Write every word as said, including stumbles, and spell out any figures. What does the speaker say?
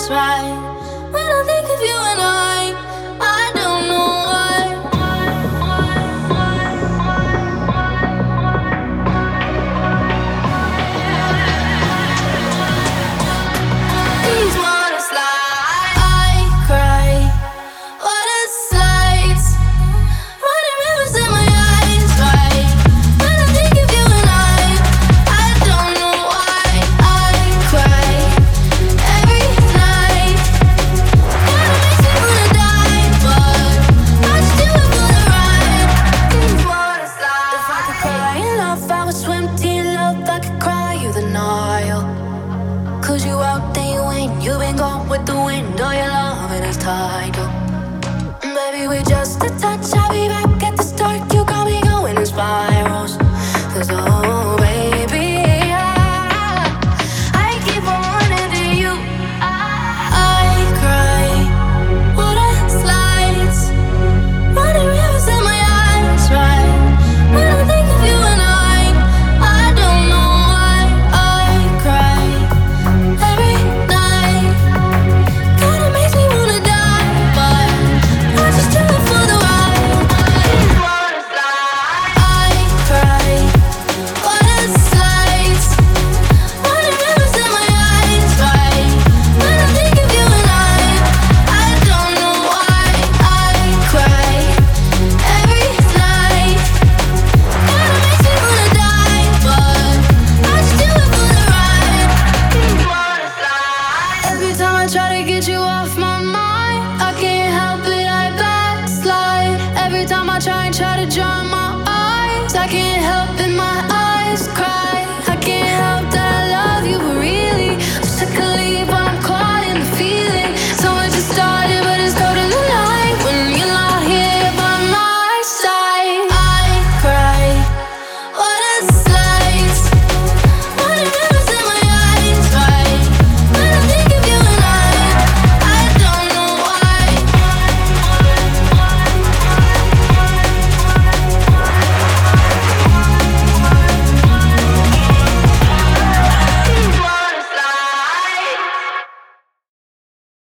eyes right. When I think of you and I, I don't know why. These waters lie, I cry. What a sight. Running rivers in my eyes right. When I think of you and I, I don't know why I cry every night. Kinda makes me wanna die, but I just do it for the ride. These waters lie. If I could cry in love, I would swim to your love. I could cry you the Nile. Cause you out, then you ain't. You been gone with the wind. All your loving is tidal. Baby, we just a touch. I'll be back at the start. You got me going in spirals. Cause oh baby, I, I keep on running to you. I cry. What a slides. Running rivers in my eyes right. When I think of you and I, I don't know why I cry every night. Kinda makes me wanna die, but I just do it for the ride. These waters lie, I cry. What a sight. Running rivers in my eyes right. When I think of you and I, I don't know why I cry every night. Kinda makes me wanna die, but I just do it for the ride. These waters lie. Every time I try to get you off my mind, I can't help it, I backslide. Every time I try and try to dry my eyes, I can't help it.